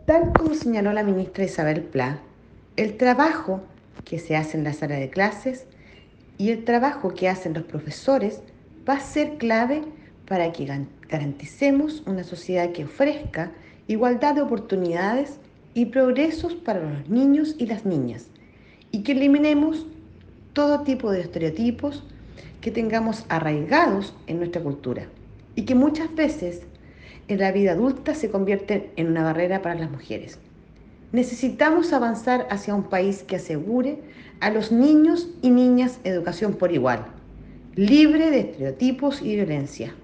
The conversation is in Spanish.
Tal como señaló la ministra Isabel Pla, el trabajo que se hace en la sala de clases y el trabajo que hacen los profesores va a ser clave para que garanticemos una sociedad que ofrezca igualdad de oportunidades y progresos para los niños y las niñas, y que eliminemos todo tipo de estereotipos que tengamos arraigados en nuestra cultura y que muchas veces en la vida adulta se convierten en una barrera para las mujeres. Necesitamos avanzar hacia un país que asegure a los niños y niñas educación por igual, libre de estereotipos y violencia.